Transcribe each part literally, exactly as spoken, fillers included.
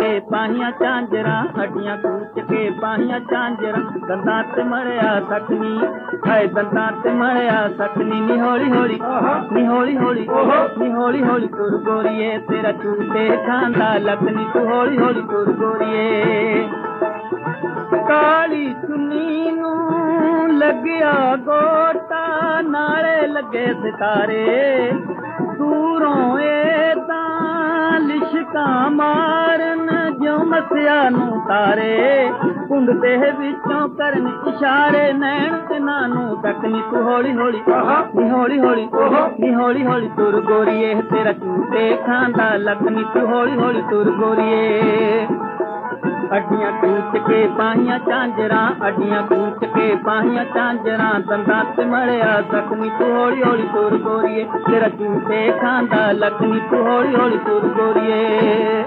ਕੇ ਪਾਹੀਆਂ ਝਾਂਜਰਾਂ, ਹੱਡੀਆਂ ਕੂਚ ਕੇ ਪਾਹੀਆਂ ਝਾਂਜਰਾਂ, ਦੰਦਾਂ ਤੇ ਮੜਿਆ ਸਖਣੀ, ਹਾਏ ਦੰਦਾਂ ਤੇ ਮੜਿਆ ਸਖਣੀ। ਨੀ ਹੌਲੀ ਹੌਲੀ ਨੀ ਹੌਲੀ ਹੌਲੀ ਨੀ ਹੌਲੀ ਹੌਲੀ ਤੁਰ ਗੋਰੀਏ, ਤੇਰਾ ਝੂਟੇ ਖਾਂਦਾ ਲੱਕ ਨੀ, ਤੂੰ ਹੌਲੀ ਹੌਲੀ ਤੁਰ ਗੋਰੀਏ। ਕਾਲੀ ਚੁੰਨੀ ਨੂੰ ਲੱਗਿਆ ਗੋਟਾ, ਨਾਲੇ ਲੱਗੇ ਸਿਤਾਰੇ, ਦੂਰੋਂ ਏ ਤਾਂ ਲਿਸ਼ਕਾਂ ਮਾਰਨ ਜਿਉਂ ਮੱਸਿਆ ਨੂੰ ਤਾਰੇ, ਕੁੰਡ ਦੇ ਵਿੱਚੋਂ ਕਰਨ ਇਸ਼ਾਰੇ, ਨੈਣ ਤਿੰਨਾਂ ਨੂੰ ਤੱਕ ਨੀ, ਤੂੰ ਹੌਲੀ ਹੌਲੀ ਨੀ ਹੌਲੀ ਹੌਲੀ ਨੀ ਹੌਲੀ ਹੌਲੀ ਤੁਰ ਗੋਰੀਏ, ਤੇਰਾ ਝੂਟੇ ਖਾਂਦਾ ਲੱਕ ਨੀ, ਤੂੰ ਹੌਲੀ ਹੌਲੀ ਤੁਰ ਗੋਰੀਏ। ਅੱਡੀਆਂ ਕੂਚ ਕੇ ਪਾਹੀਆਂ ਝਾਂਜਰਾਂ, ਅੱਡੀਆਂ ਕੂਚ ਕੇ ਪਾਹੀਆਂ ਝਾਂਜਰਾਂ, ਦੰਦਾਂ ਤੇ ਮੜਿਆ ਸਖਣੀ, ਤੂੰ ਹੌਲੀ ਹੌਲੀ ਤੁਰ ਗੋਰੀਏ, ਤੇਰਾ ਝੂਟੇ ਖਾਂਦਾ ਲੱਕ ਨੀ, ਤੂੰ ਹੌਲੀ ਹੌਲੀ ਤੁਰ ਗੋਰੀਏ।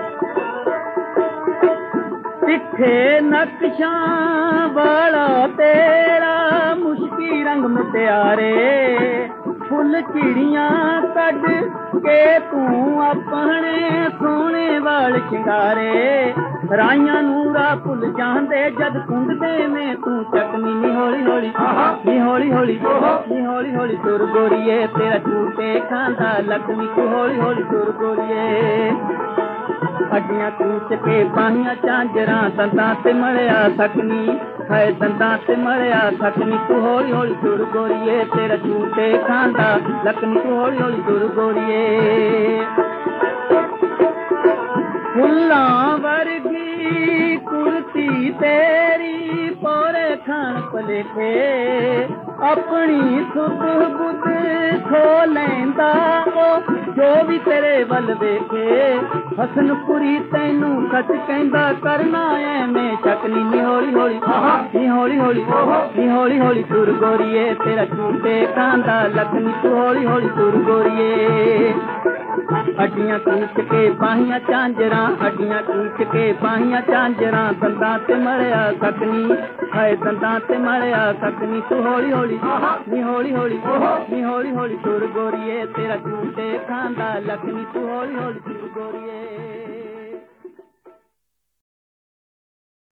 ਤਿੱਖੇ ਨਕਸ਼ਾਂ ਵਾਲਾ ਤੇਰਾ ਮੁਸ਼ਕੀ ਰੰਗ ਮੁਟਿਆਰੇ, ਫੁੱਲ ਚਿੜੀਆਂ ਕੱਢ ਕੇ ਤੂੰ ਆਪਣੇ ਸੋਹਣੇ ਵਾਲ ਸ਼ਿੰਗਾਰੇ, ਰਾਈਆਂ ਨੂੰ ਰਾਹ ਭੁੱਲ ਜਾਂਦੇ ਜਦ ਕੁੰਡਦੇ ਨੇ ਤੂੰ ਚੱਕਨੀ। ਨੀ ਹੌਲੀ ਹੌਲੀ ਨੀ ਹੌਲੀ ਹੌਲੀ ਨੀ ਹੌਲੀ ਹੌਲੀ ਤੁਰ ਗੋਰੀਏ, ਤੇਰਾ ਝੂਟੇ ਖਾਂਦਾ ਲੱਕ ਨੀ, ਤੂੰ ਹੌਲੀ ਹੌਲੀ ਤੁਰ ਗੋਰੀਏ। ਅੱਡੀਆਂ ਕੂਚ ਕੇ ਪਾਹੀਆਂ ਝਾਂਜਰਾਂ, ਦੰਦਾਂ ਤੇ ਮੜਿਆ ਸਖਣੀ, ਹਾਏ ਦੰਦਾਂ ਤੇ ਮੜਿਆ ਸਖਣੀ, ਤੂੰ ਹੌਲੀ ਹੌਲੀ ਤੁਰ ਗੋਰੀਏ, ਤੇਰਾ ਝੂਟੇ ਖਾਂਦਾ ਲੱਕ ਨੀ, ਤੂੰ ਹੌਲੀ ਹੌਲੀ ਤੁਰ ਗੋਰੀਏ। ਫੁੱਲਾਂ ਵਰਗੀ ਕੁੜਤੀ ਤੇਰੀ ਪੋਰੇ ਖਾਣ ਭਲੇਖੇ, ਆਪਣੀ ਸੁਧ ਬੁੱਧ ਖੋ ਲੈਂਦਾ ਉਹ ਜੋ ਵੀ ਤੇਰੇ ਵੱਲ ਵੇਖੇ, ਹਸਨਪੁਰੀ ਤੈਨੂੰ ਸੱਚ ਕਹਿੰਦਾ ਕਰਨਾ ਐਵੇਂ ਸ਼ੱਕਨੀ। ਨੀ ਹੌਲੀ ਹੌਲੀ ਨੀ ਹੌਲੀ ਹੌਲੀ ਨੀ ਹੌਲੀ ਹੌਲੀ ਤੁਰ ਗੋਰੀਏ, ਤੇਰਾ ਝੂਟੇ ਖਾਂਦਾ ਲੱਕ ਨੀ, ਤੂੰ ਹੌਲੀ ਹੌਲੀ ਤੁਰ ਗੋਰੀਏ। ਅੱਡੀਆਂ ਕੂਚ ਕੇ ਪਾਹੀਆਂ ਝਾਂਜਰਾਂ, ਅੱਡੀਆਂ ਕੂਚ ਕੇ ਪਾਹੀਆਂ ਝਾਂਜਰਾਂ, ਦੰਦਾਂ ਤੇ ਮੜਿਆ ਸਖਣੀ, ਹਾਏ ਦੰਦਾਂ ਤੇ ਮੜਿਆ ਸਖਣੀ, ਤੂੰ ਹੌਲੀ ਹੌਲੀ ਨੀ ਹੌਲੀ ਹੌਲੀ ਨੀ ਹੌਲੀ ਹੌਲੀ ਤੁਰ ਗੋਰੀਏ, ਤੇਰਾ ਝੂਟੇ ਖਾਂਦਾ ਲੱਕ ਨੀ, ਤੂੰ ਹੌਲੀ ਹੌਲੀ ਤੁਰ ਗੋਰੀਏ।